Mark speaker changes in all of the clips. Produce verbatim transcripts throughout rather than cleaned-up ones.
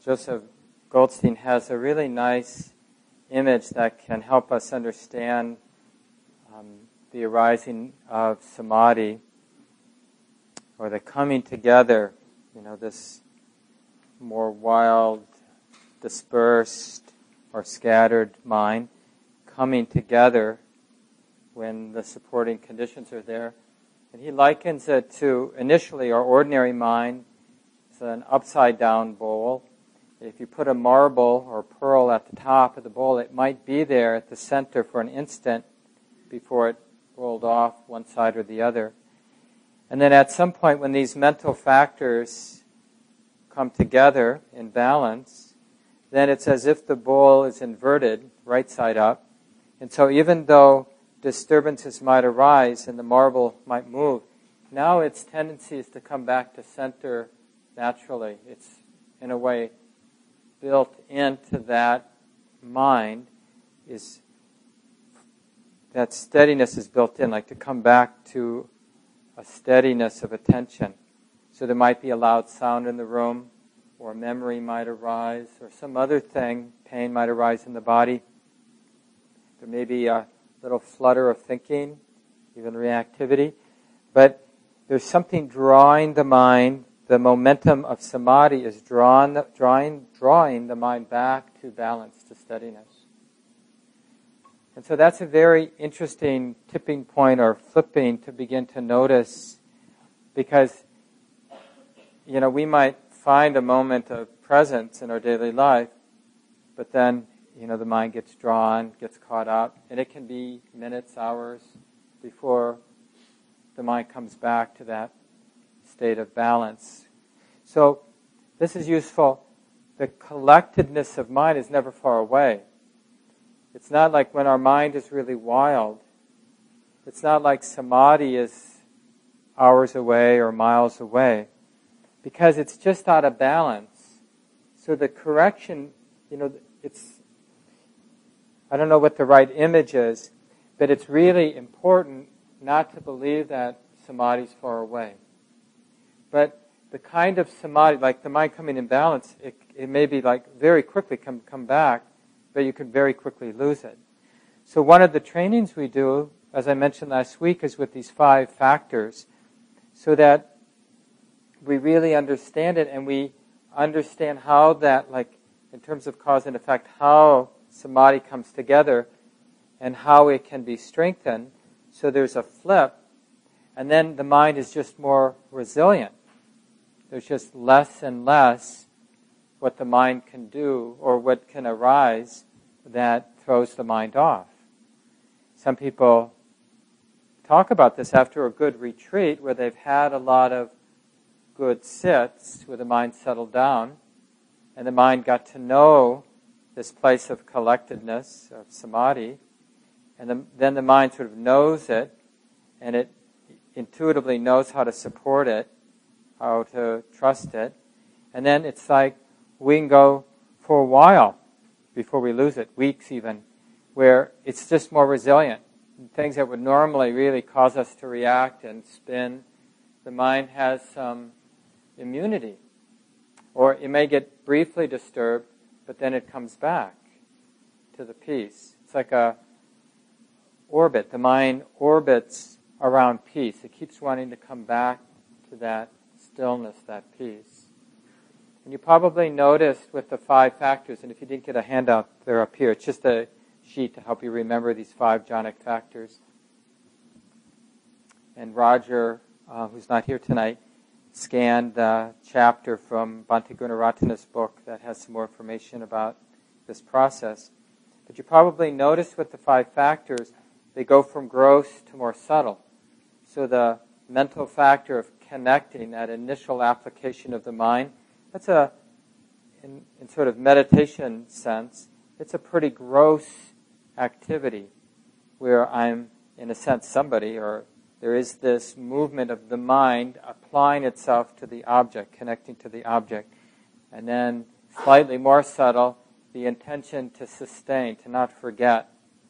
Speaker 1: Joseph Goldstein has a really nice image that can help us understand um, the arising of samadhi, or the coming together, you know, this more wild, dispersed, or scattered mind coming together when the supporting conditions are there. And he likens it to, initially, our ordinary mind is an upside-down bowl. If you put a marble or pearl at the top of the bowl, it might be there at the center for an instant before it rolled off one side or the other. And then at some point when these mental factors come together in balance, then it's as if the bowl is inverted, right side up. And so even though disturbances might arise and the marble might move, now its tendency is to come back to center naturally. It's, in a way, built into that mind, is that steadiness is built in, like to come back to a steadiness of attention. So there might be a loud sound in the room, or a memory might arise, or some other thing, pain might arise in the body. There may be a little flutter of thinking, even reactivity. But there's something drawing the mind. The momentum of samadhi is drawn, drawing, drawing the mind back to balance, to steadiness. And so that's a very interesting tipping point or flipping to begin to notice, because, you know, we might find a moment of presence in our daily life, but then, you know, the mind gets drawn, gets caught up, and it can be minutes, hours before the mind comes back to that state of balance. So this is useful. The collectedness of mind is never far away. It's not like when our mind is really wild. It's not like samadhi is hours away or miles away, because it's just out of balance. So the correction, you know, it's, I don't know what the right image is, but it's really important not to believe that samadhi is far away. But the kind of samadhi, like the mind coming in balance, it, it may be like very quickly come, come back, but you could very quickly lose it. So one of the trainings we do, as I mentioned last week, is with these five factors, so that we really understand it, and we understand how that, like in terms of cause and effect, how samadhi comes together and how it can be strengthened. So there's a flip, and then the mind is just more resilient. There's just less and less what the mind can do or what can arise that throws the mind off. Some people talk about this after a good retreat where they've had a lot of good sits, where the mind settled down, and the mind got to know this place of collectedness, of samadhi, and the, then the mind sort of knows it, and it intuitively knows how to support it, how to trust it, and then it's like we can go for a while before we lose it, weeks even, where it's just more resilient. Things that would normally really cause us to react and spin, the mind has some immunity. Or it may get briefly disturbed, but then it comes back to the peace. It's like a orbit. The mind orbits around peace. It keeps wanting to come back to that stillness, that peace. And you probably noticed with the five factors, and if you didn't get a handout, they're up here. It's just a sheet to help you remember these five jhanic factors. And Roger, uh, who's not here tonight, scanned the chapter from Bhante Gunaratana's book that has some more information about this process. But you probably noticed with the five factors, they go from gross to more subtle. So the mental factor of connecting, that initial application of the mind, that's a, in, in sort of meditation sense, it's a pretty gross activity where I'm, in a sense, somebody, or there is this movement of the mind applying itself to the object, connecting to the object. And then, slightly more subtle, the intention to sustain, to not forget.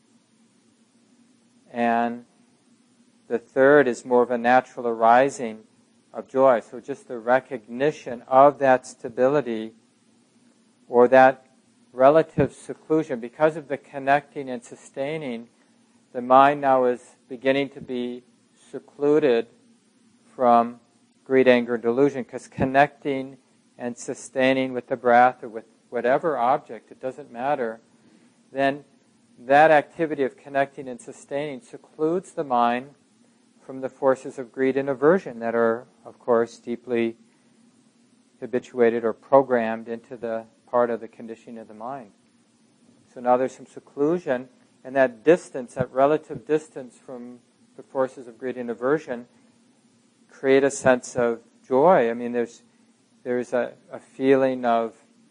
Speaker 1: And the third is more of a natural arising of joy. So just the recognition of that stability or that relative seclusion, because of the connecting and sustaining, the mind now is beginning to be secluded from greed, anger, delusion, because connecting and sustaining with the breath or with whatever object, it doesn't matter, then that activity of connecting and sustaining secludes the mind from the forces of greed and aversion that are, of course, deeply habituated or programmed into the part of the conditioning of the mind. So now there's some seclusion, and that distance, that relative distance from the forces of greed and aversion, create a sense of joy. I mean, there's there's a, a feeling of,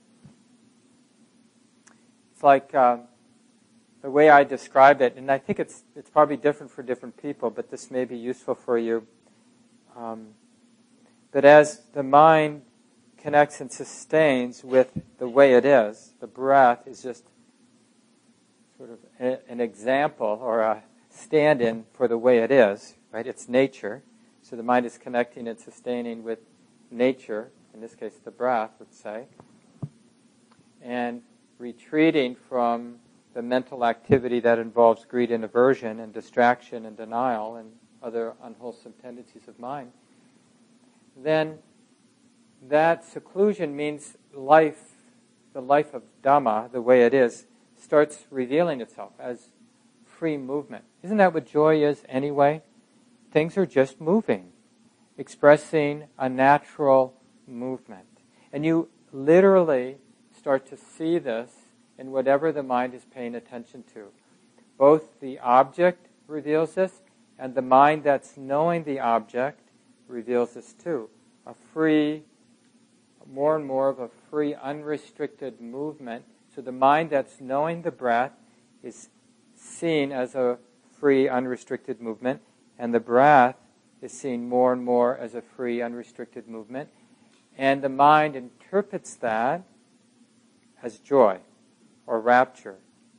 Speaker 1: it's like uh, the way I describe it, and I think it's it's probably different for different people, but this may be useful for you. Um, but as the mind connects and sustains with the way it is, the breath is just sort of a, an example or a stand-in for the way it is, right? It's nature. So the mind is connecting and sustaining with nature, in this case the breath, let's say, and retreating from the mental activity that involves greed and aversion and distraction and denial and other unwholesome tendencies of mind, then that seclusion means life, the life of Dhamma, the way it is, starts revealing itself as free movement. Isn't that what joy is anyway? Things are just moving, expressing a natural movement. And you literally start to see this in whatever the mind is paying attention to. Both the object reveals this, and the mind that's knowing the object reveals this too. A free, more and more of a free, unrestricted movement. So the mind that's knowing the breath is seen as a free, unrestricted movement, and the breath is seen more and more as a free, unrestricted movement. And the mind interprets that as joy or rapture.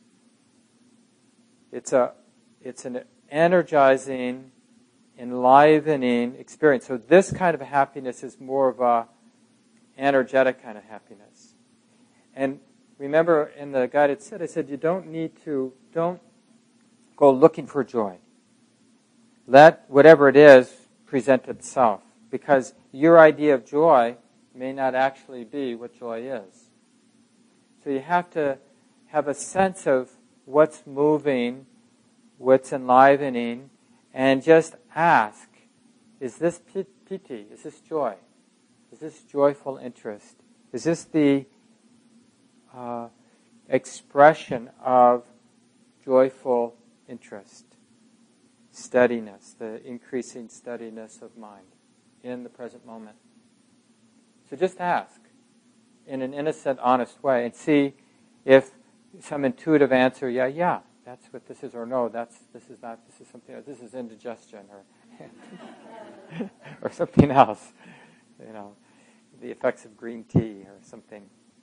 Speaker 1: It's a, it's an energizing, enlivening experience. So this kind of happiness is more of a energetic kind of happiness. And remember in the guided sit, I said you don't need to, don't go looking for joy. Let whatever it is present itself, because your idea of joy may not actually be what joy is. So you have to have a sense of what's moving, what's enlivening, and just ask, is this piti? Is this joy? Is this joyful interest? Is this the uh, expression of joyful interest? Steadiness, the increasing steadiness of mind in the present moment. So just ask in an innocent, honest way and see if some intuitive answer, yeah, yeah, that's what this is, or no, that's this is not, this is something, this is indigestion, or or something else, you know, the effects of green tea or something.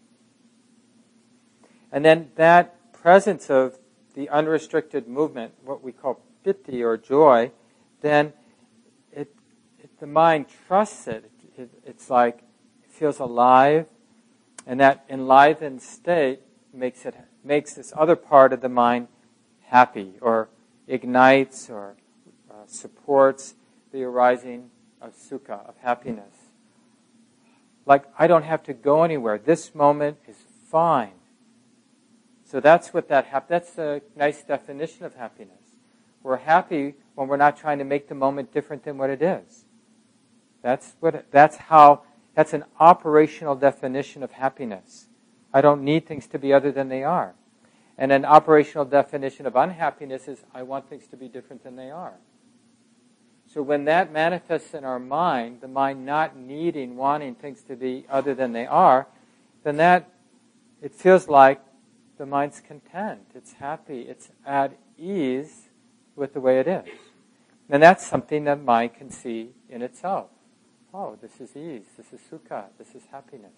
Speaker 1: And then that presence of the unrestricted movement, what we call piti or joy, then it, it the mind trusts it. it. It's like it feels alive, and that enlivened state makes it makes this other part of the mind happy, or ignites, or uh, supports the arising of sukha, of happiness. Like, I don't have to go anywhere. This moment is fine. So that's what that hap- that's a nice definition of happiness. We're happy when we're not trying to make the moment different than what it is. That's what. That's how. That's an operational definition of happiness. I don't need things to be other than they are. And an operational definition of unhappiness is I want things to be different than they are. So when that manifests in our mind, the mind not needing, wanting things to be other than they are, then that, it feels like the mind's content, it's happy, it's at ease with the way it is. And that's something that mind can see in itself. Oh, this is ease, this is sukha, this is happiness.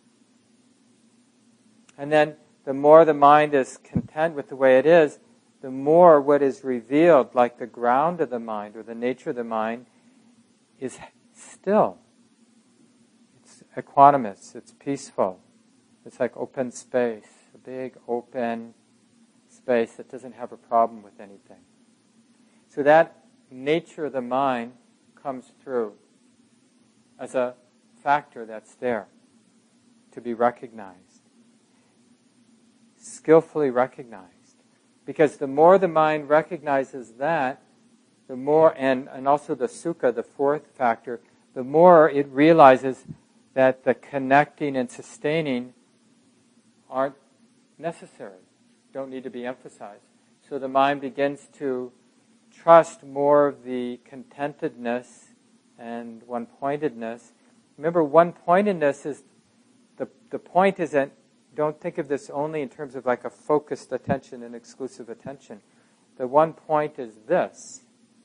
Speaker 1: And then the more the mind is content with the way it is, the more what is revealed, like the ground of the mind or the nature of the mind, is still. It's equanimous, it's peaceful. It's like open space, a big open space that doesn't have a problem with anything. So that nature of the mind comes through as a factor that's there to be recognized, skillfully recognized. Because the more the mind recognizes that, the more, and, and also the sukha, the fourth factor, the more it realizes that the connecting and sustaining aren't necessary, don't need to be emphasized. So the mind begins to trust more of the contentedness and one-pointedness. Remember, one-pointedness is, the, the point isn't, don't think of this only in terms of like a focused attention and exclusive attention. The one point is this.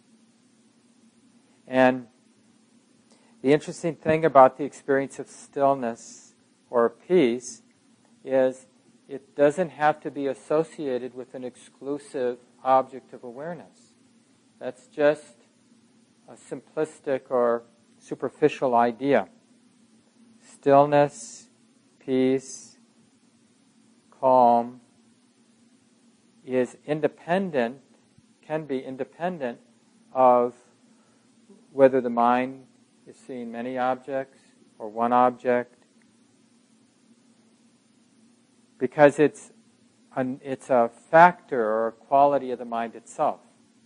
Speaker 1: And the interesting thing about the experience of stillness or peace is it doesn't have to be associated with an exclusive object of awareness. That's just a simplistic or superficial idea. Stillness, peace, calm is independent, can be independent of whether the mind is seeing many objects or one object, because it's an, it's a factor or a quality of the mind itself.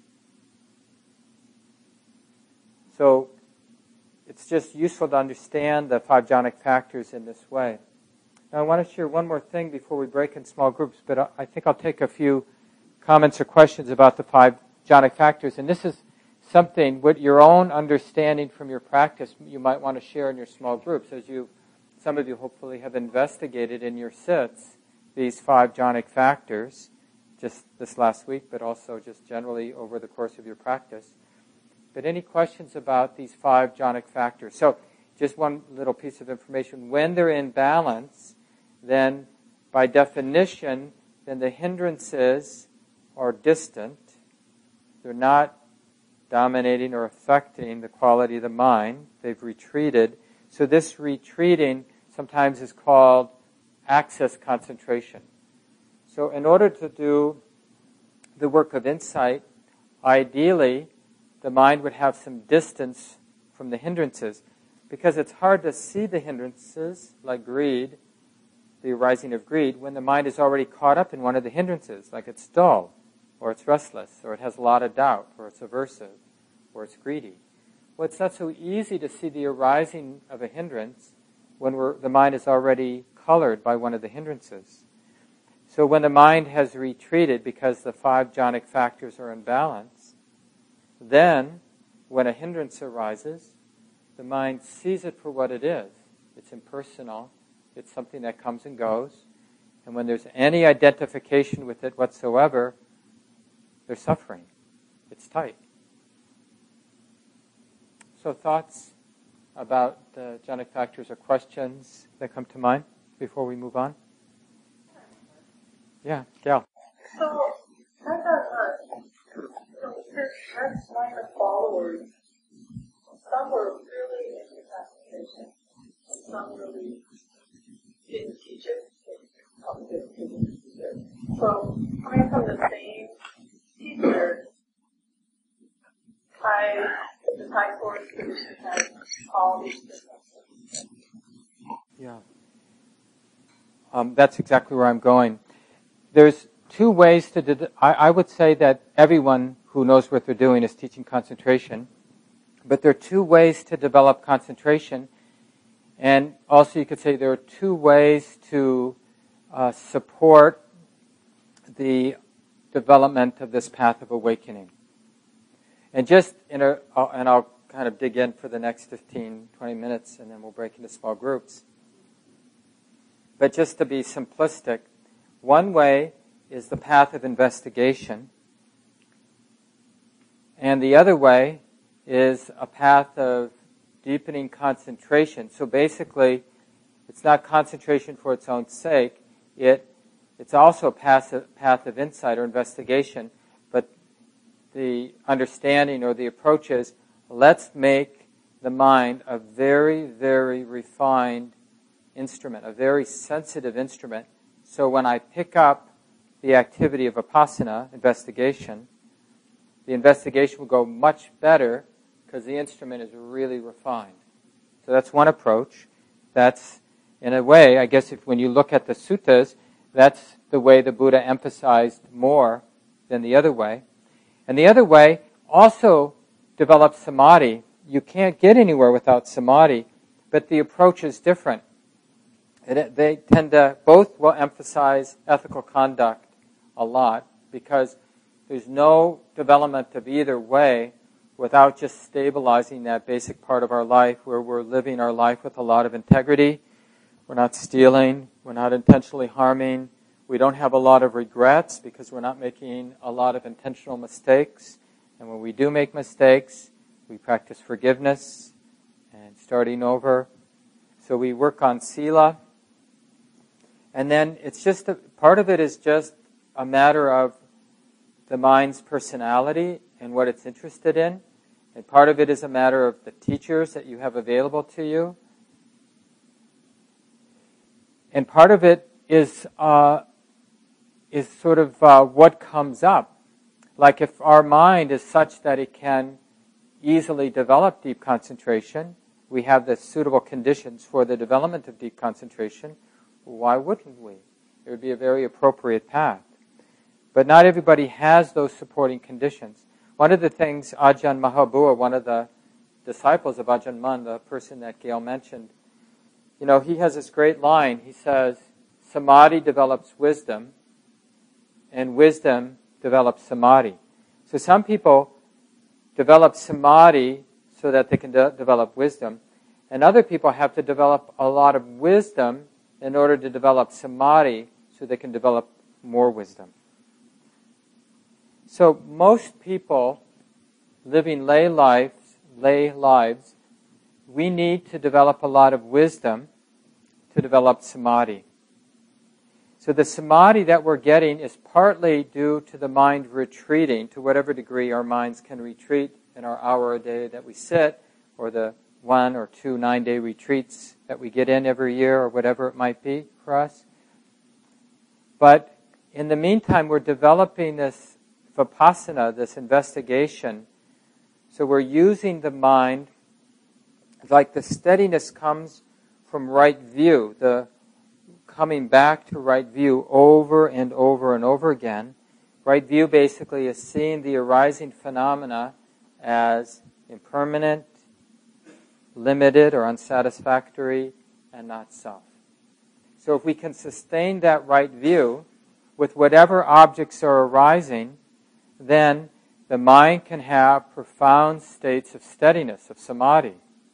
Speaker 1: So it's just useful to understand the five jhanic factors in this way. Now I want to share one more thing before we break in small groups, but I, I think I'll take a few comments or questions about the five jhanic factors. And this is something with your own understanding from your practice you might want to share in your small groups, as you, some of you hopefully have investigated in your sits these five jhanic factors just this last week, but also just generally over the course of your practice. But any questions about these five jhanic factors? So just one little piece of information. When they're in balance, then by definition, then the hindrances are distant. They're not dominating or affecting the quality of the mind. They've retreated. So this retreating sometimes is called access concentration. So in order to do the work of insight, ideally, the mind would have some distance from the hindrances, because it's hard to see the hindrances, like greed, the arising of greed, when the mind is already caught up in one of the hindrances, like it's dull, or it's restless, or it has a lot of doubt, or it's aversive, or it's greedy. Well, it's not so easy to see the arising of a hindrance when we're, the mind is already colored by one of the hindrances. So when the mind has retreated because the five jhanic factors are in balance, then when a hindrance arises, the mind sees it for what it is. It's impersonal. It's something that comes and goes. And when there's any identification with it whatsoever, there's suffering. It's tight. So thoughts about the jhanic factors or questions that come to mind before we move on? Yeah, Gail.
Speaker 2: So, I thought that, so that's why the followers, some were really into concentration, some really didn't teach it, some didn't teach it. So, coming from the same teacher, I, the Thai Forest tradition has all these differences.
Speaker 1: Yeah. Um, that's exactly where I'm going. There's two ways to, de- I, I would say that everyone who knows what they're doing is teaching concentration, but there are two ways to develop concentration, and also you could say there are two ways to uh, support the development of this path of awakening. And just in a, uh, and I'll kind of dig in for the next fifteen, twenty minutes, and then we'll break into small groups. But just to be simplistic, one way is the path of investigation, and the other way is a path of deepening concentration. So basically, it's not concentration for its own sake. It it's also a path of, path of insight or investigation, but the understanding or the approach is, let's make the mind a very, very refined instrument, a very sensitive instrument. So when I pick up the activity of vipassana, investigation, the investigation will go much better because the instrument is really refined. So that's one approach. That's, in a way, I guess if when you look at the suttas, that's the way the Buddha emphasized more than the other way. And the other way also develops samadhi. You can't get anywhere without samadhi, but the approach is different. It, they tend to, both will emphasize ethical conduct a lot because there's no development of either way without just stabilizing that basic part of our life where we're living our life with a lot of integrity. We're not stealing. We're not intentionally harming. We don't have a lot of regrets because we're not making a lot of intentional mistakes. And when we do make mistakes, we practice forgiveness and starting over. So we work on sila. And then it's just, a, part of it is just a matter of the mind's personality and what it's interested in. And part of it is a matter of the teachers that you have available to you. And part of it is uh, is sort of uh, what comes up. Like if our mind is such that it can easily develop deep concentration, we have the suitable conditions for the development of deep concentration, why wouldn't we? It would be a very appropriate path. But not everybody has those supporting conditions. One of the things Ajahn Mahabua, one of the disciples of Ajahn Mun, the person that Gail mentioned, you know, he has this great line. He says, samadhi develops wisdom, and wisdom develops samadhi. So some people develop samadhi so that they can de- develop wisdom, and other people have to develop a lot of wisdom in order to develop samadhi so they can develop more wisdom. So most people living lay lives, lay lives, we need to develop a lot of wisdom to develop samadhi. So the samadhi that we're getting is partly due to the mind retreating, to whatever degree our minds can retreat in our hour a day that we sit, or the one or two nine-day retreats that we get in every year, or whatever it might be for us. But in the meantime, we're developing this vipassana, this investigation. So we're using the mind, like the steadiness comes from right view, the coming back to right view over and over and over again. Right view basically is seeing the arising phenomena as impermanent, limited or unsatisfactory, and not self. So if we can sustain that right view with whatever objects are arising, then the mind can have profound states of steadiness, of samadhi.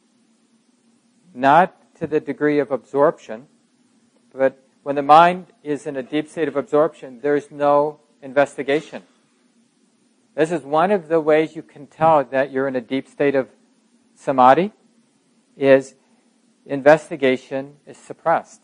Speaker 1: Not to the degree of absorption, but when the mind is in a deep state of absorption, there's no investigation. This is one of the ways you can tell that you're in a deep state of samadhi, is investigation is suppressed.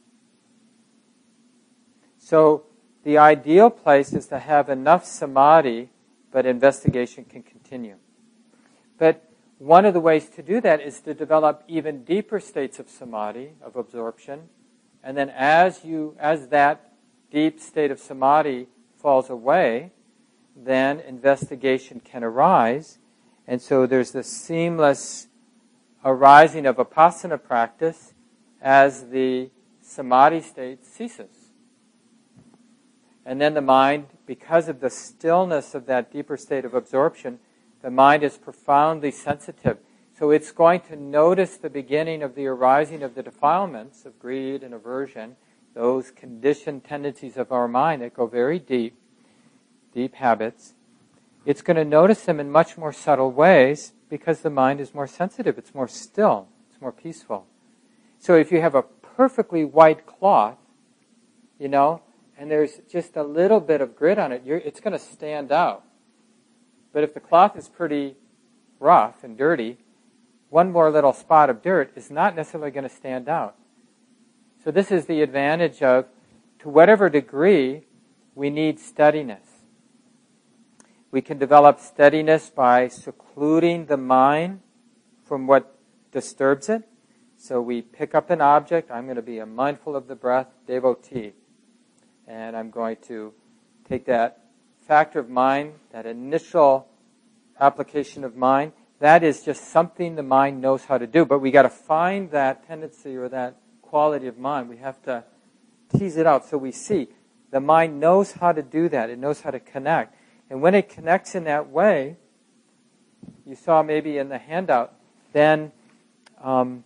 Speaker 1: So the ideal place is to have enough samadhi, but investigation can continue. But one of the ways to do that is to develop even deeper states of samadhi, of absorption, and then as you, as that deep state of samadhi falls away, then investigation can arise, and so there's this seamless arising of vipassana practice as the samadhi state ceases. And then the mind, because of the stillness of that deeper state of absorption, the mind is profoundly sensitive. So it's going to notice the beginning of the arising of the defilements of greed and aversion, those conditioned tendencies of our mind that go very deep, deep habits. It's going to notice them in much more subtle ways because the mind is more sensitive, it's more still, it's more peaceful. So if you have a perfectly white cloth, you know, and there's just a little bit of grit on it, you're, it's going to stand out. But if the cloth is pretty rough and dirty, one more little spot of dirt is not necessarily going to stand out. So this is the advantage of, to whatever degree, we need steadiness. We can develop steadiness by secluding the mind from what disturbs it. So we pick up an object. I'm going to be a mindful of the breath devotee. And I'm going to take that factor of mind, that initial application of mind. That is just something the mind knows how to do. But we got to find that tendency or that quality of mind. We have to tease it out so we see. The mind knows how to do that. It knows how to connect. And when it connects in that way, you saw maybe in the handout, then um,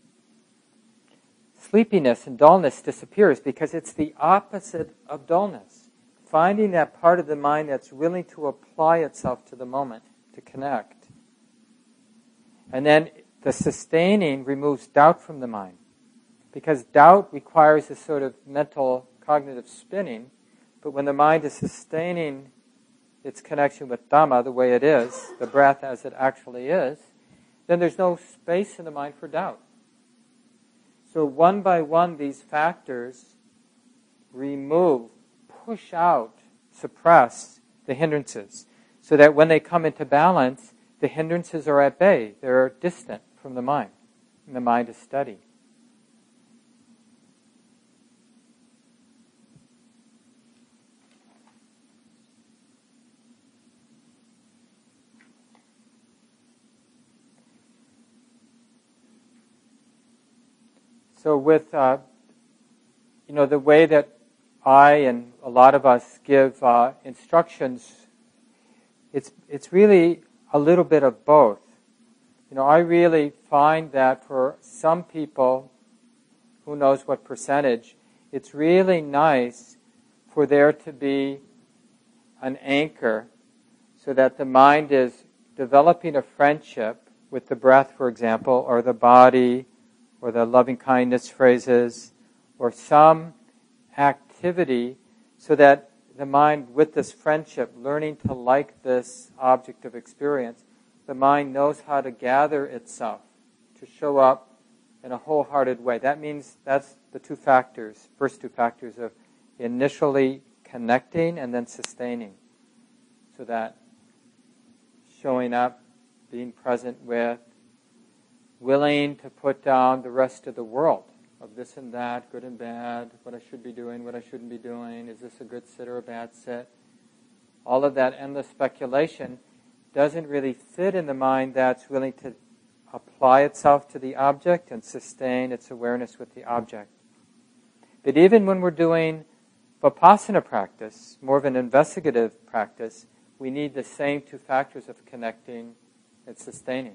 Speaker 1: sleepiness and dullness disappears because it's the opposite of dullness. Finding that part of the mind that's willing to apply itself to the moment, to connect. And then the sustaining removes doubt from the mind. Because doubt requires a sort of mental, cognitive spinning. But when the mind is sustaining its connection with Dhamma the way it is, the breath as it actually is, then there's no space in the mind for doubt. So one by one, these factors remove, push out, suppress the hindrances, so that when they come into balance, the hindrances are at bay. They're distant from the mind, and the mind is steady. So with, uh, you know, the way that I and a lot of us give uh, instructions, it's it's really a little bit of both. You know, I really find that for some people, who knows what percentage, it's really nice for there to be an anchor so that the mind is developing a friendship with the breath, for example, or the body, or the loving kindness phrases, or some activity so that the mind, with this friendship, learning to like this object of experience, the mind knows how to gather itself, to show up in a wholehearted way. That means that's the two factors, first two factors of initially connecting and then sustaining. So that showing up, being present with, willing to put down the rest of the world of this and that, good and bad, what I should be doing, what I shouldn't be doing, is this a good sit or a bad sit? All of that endless speculation doesn't really fit in the mind that's willing to apply itself to the object and sustain its awareness with the object. But even when we're doing Vipassana practice, more of an investigative practice, we need the same two factors of connecting and sustaining.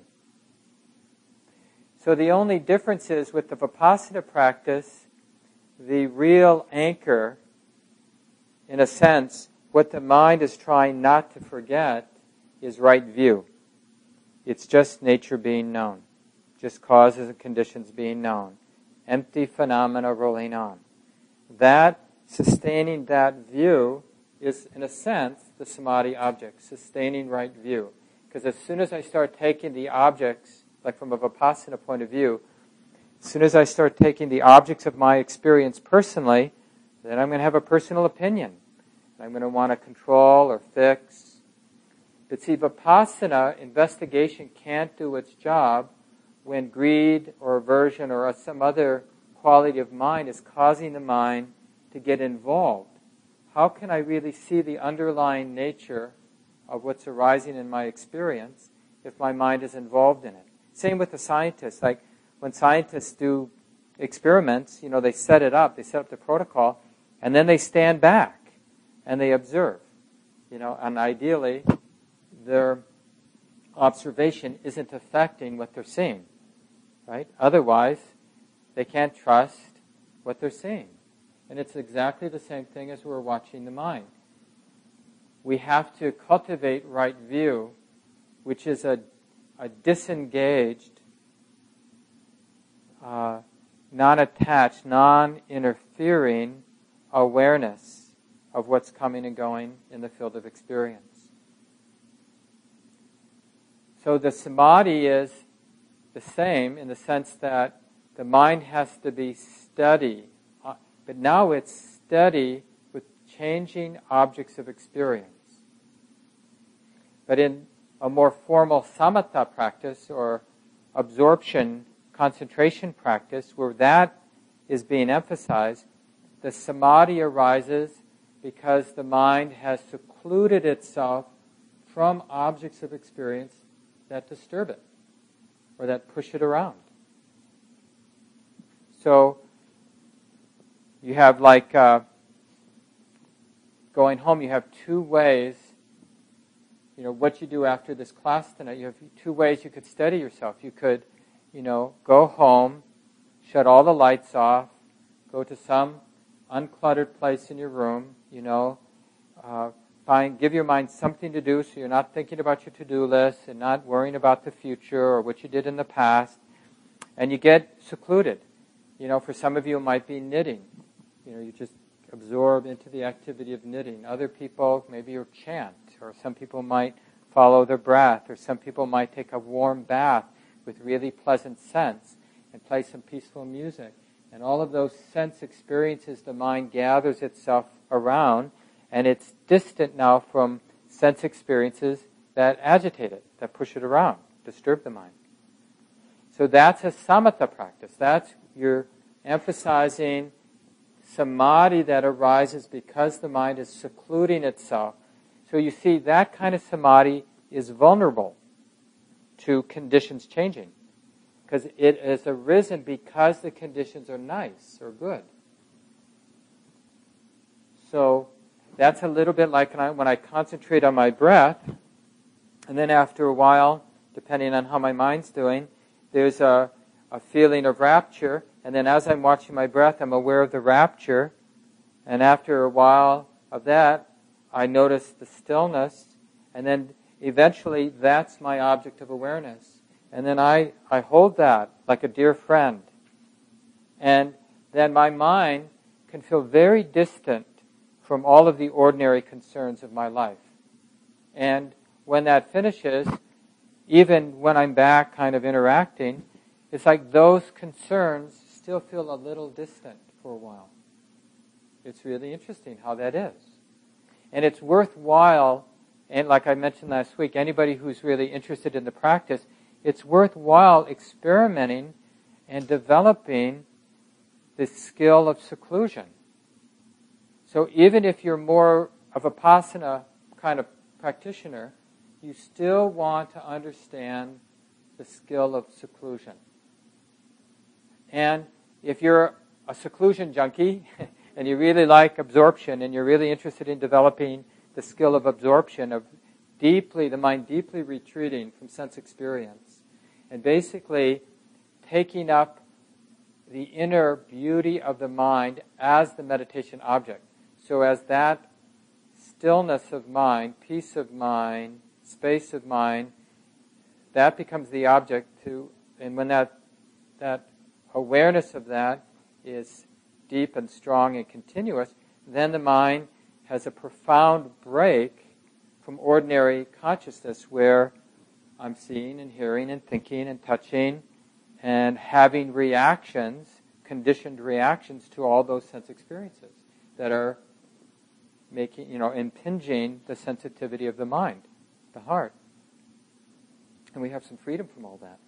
Speaker 1: So the only difference is with the Vipassana practice, the real anchor, in a sense, what the mind is trying not to forget is right view. It's just nature being known, just causes and conditions being known, empty phenomena rolling on. That, sustaining that view is, in a sense, the samadhi object, sustaining right view. Because as soon as I start taking the objects, like from a Vipassana point of view, as soon as I start taking the objects of my experience personally, then I'm going to have a personal opinion. I'm going to want to control or fix. But see, Vipassana, investigation can't do its job when greed or aversion or some other quality of mind is causing the mind to get involved. How can I really see the underlying nature of what's arising in my experience if my mind is involved in it? Same with the scientists. Like when scientists do experiments, you know, they set it up, they set up the protocol, and then they stand back and they observe. You know, and ideally, their observation isn't affecting what they're seeing, right? Otherwise, they can't trust what they're seeing. And it's exactly the same thing as we're watching the mind. We have to cultivate right view, which is a a disengaged, uh, non-attached, non-interfering awareness of what's coming and going in the field of experience. So the samadhi is the same in the sense that the mind has to be steady, uh, but now it's steady with changing objects of experience. But in a more formal samatha practice or absorption concentration practice, where that is being emphasized, the samadhi arises because the mind has secluded itself from objects of experience that disturb it or that push it around. So you have like uh, going home, you have two ways, you know, what you do after this class tonight. You have two ways you could steady yourself. You could, you know, go home, shut all the lights off, go to some uncluttered place in your room, you know, uh, find, give your mind something to do so you're not thinking about your to-do list and not worrying about the future or what you did in the past, and you get secluded. You know, for some of you it might be knitting. You know, you just absorb into the activity of knitting. Other people, maybe you chant, or some people might follow their breath, or some people might take a warm bath with really pleasant scents and play some peaceful music. And all of those sense experiences the mind gathers itself around, and it's distant now from sense experiences that agitate it, that push it around, disturb the mind. So that's a samatha practice. That's, you're emphasizing samadhi that arises because the mind is secluding itself. So you see, that kind of samadhi is vulnerable to conditions changing, because it has arisen because the conditions are nice or good. So that's a little bit like when I, when I concentrate on my breath, and then after a while, depending on how my mind's doing, there's a, a feeling of rapture, and then as I'm watching my breath, I'm aware of the rapture, and after a while of that, I notice the stillness, and then eventually that's my object of awareness. And then I, I hold that like a dear friend. And then my mind can feel very distant from all of the ordinary concerns of my life. And when that finishes, even when I'm back kind of interacting, it's like those concerns still feel a little distant for a while. It's really interesting how that is. And it's worthwhile, and like I mentioned last week, anybody who's really interested in the practice, it's worthwhile experimenting and developing the skill of seclusion. So even if you're more of a Vipassana kind of practitioner, you still want to understand the skill of seclusion. And if you're a seclusion junkie and you really like absorption and you're really interested in developing the skill of absorption, of deeply, the mind deeply retreating from sense experience, and basically taking up the inner beauty of the mind as the meditation object. So as that stillness of mind, peace of mind, space of mind, that becomes the object to, and when that that awareness of that is deep and strong and continuous, then the mind has a profound break from ordinary consciousness where I'm seeing and hearing and thinking and touching and having reactions, conditioned reactions to all those sense experiences that are making, you know, impinging the sensitivity of the mind, the heart. And we have some freedom from all that.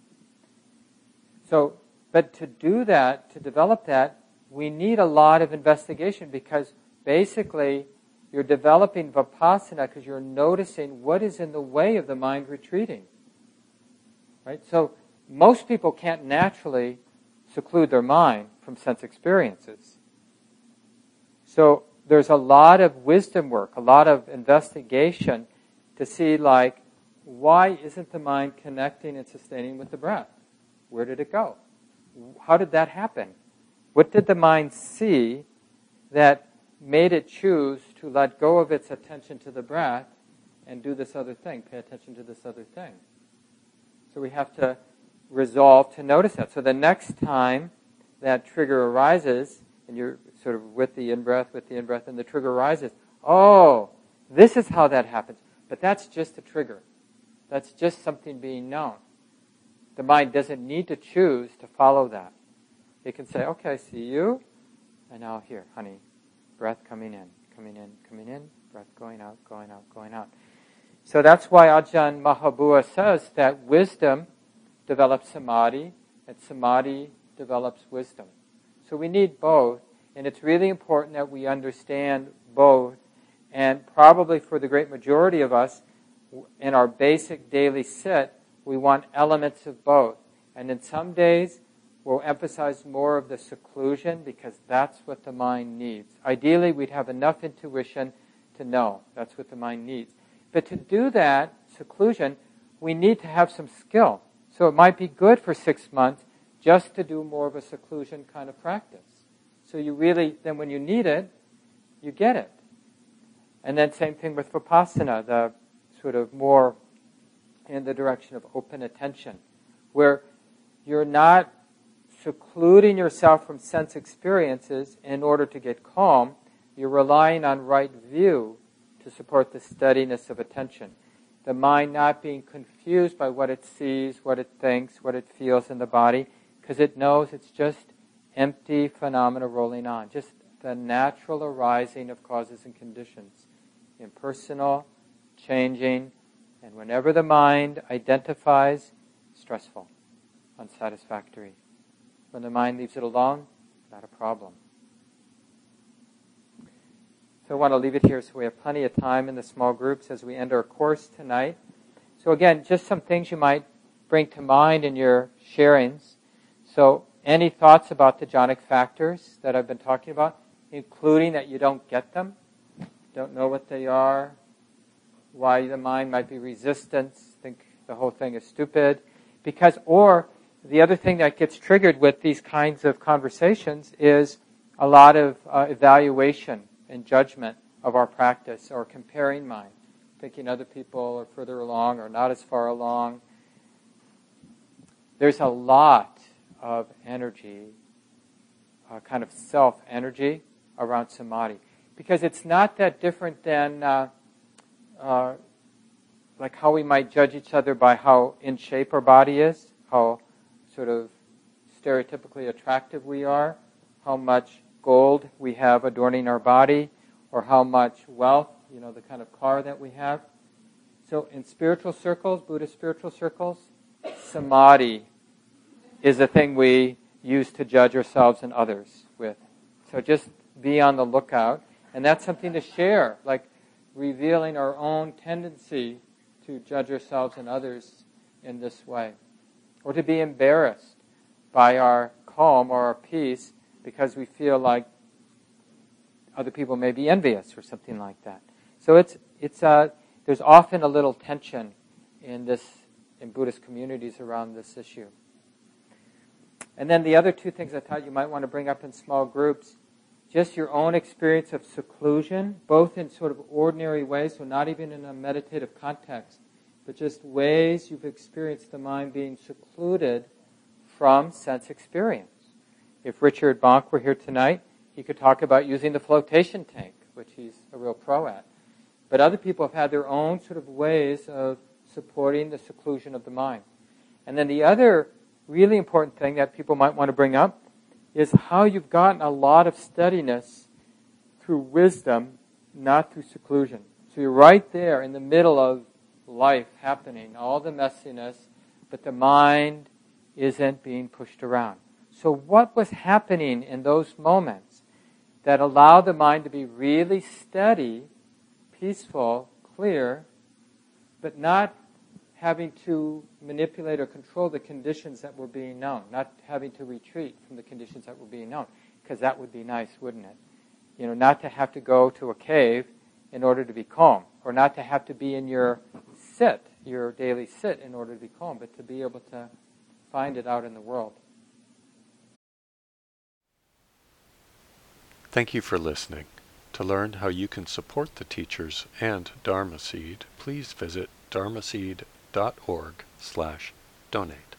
Speaker 1: So, but to do that, to develop that, we need a lot of investigation, because basically you're developing Vipassana because you're noticing what is in the way of the mind retreating. Right? So most people can't naturally seclude their mind from sense experiences. So there's a lot of wisdom work, a lot of investigation to see, like, why isn't the mind connecting and sustaining with the breath? Where did it go? How did that happen? What did the mind see that made it choose to let go of its attention to the breath and do this other thing, pay attention to this other thing? So we have to resolve to notice that. So the next time that trigger arises, and you're sort of with the in-breath, with the in-breath, and the trigger arises, oh, this is how that happens. But that's just a trigger. That's just something being known. The mind doesn't need to choose to follow that. It can say, okay, I see you, and now here, honey, breath coming in, coming in, coming in, breath going out, going out, going out. So that's why Ajahn Mahabua says that wisdom develops samadhi, and samadhi develops wisdom. So we need both, and it's really important that we understand both. And probably for the great majority of us, in our basic daily sit, we want elements of both. And in some days, we'll emphasize more of the seclusion because that's what the mind needs. Ideally, we'd have enough intuition to know that's what the mind needs. But to do that, seclusion, we need to have some skill. So it might be good for six months just to do more of a seclusion kind of practice. So you really, then when you need it, you get it. And then same thing with Vipassana, the sort of more in the direction of open attention, where you're not secluding yourself from sense experiences in order to get calm. You're relying on right view to support the steadiness of attention. The mind not being confused by what it sees, what it thinks, what it feels in the body, because it knows it's just empty phenomena rolling on, just the natural arising of causes and conditions, impersonal, changing, and whenever the mind identifies, stressful, unsatisfactory. When the mind leaves it alone, not a problem. So I want to leave it here so we have plenty of time in the small groups as we end our course tonight. So again, just some things you might bring to mind in your sharings. So any thoughts about the jhanic factors that I've been talking about, including that you don't get them, don't know what they are, why the mind might be resistant, think the whole thing is stupid, because, or the other thing that gets triggered with these kinds of conversations is a lot of uh, evaluation and judgment of our practice, or comparing mind, thinking other people are further along or not as far along. There's a lot of energy, uh, kind of self-energy around samadhi, because it's not that different than uh, uh, like how we might judge each other by how in shape our body is, how sort of stereotypically attractive we are, how much gold we have adorning our body, or how much wealth, you know, the kind of car that we have. So in spiritual circles, Buddhist spiritual circles, samadhi is the thing we use to judge ourselves and others with. So just be on the lookout. And that's something to share, like revealing our own tendency to judge ourselves and others in this way. Or to be embarrassed by our calm or our peace because we feel like other people may be envious or something like that. So it's it's uh, there's often a little tension in this in Buddhist communities around this issue. And then the other two things I thought you might want to bring up in small groups, just your own experience of seclusion, both in sort of ordinary ways, so not even in a meditative context, but just ways you've experienced the mind being secluded from sense experience. If Richard Bonk were here tonight, he could talk about using the flotation tank, which he's a real pro at. But other people have had their own sort of ways of supporting the seclusion of the mind. And then the other really important thing that people might want to bring up is how you've gotten a lot of steadiness through wisdom, not through seclusion. So you're right there in the middle of life happening, all the messiness, but the mind isn't being pushed around. So what was happening in those moments that allowed the mind to be really steady, peaceful, clear, but not having to manipulate or control the conditions that were being known, not having to retreat from the conditions that were being known, because that would be nice, wouldn't it? You know, not to have to go to a cave in order to be calm, or not to have to be in your sit, your daily sit in order to be calm, but to be able to find it out in the world.
Speaker 3: Thank you for listening. To learn how you can support the teachers and Dharma Seed, please visit dharmaseed dot org slash donate.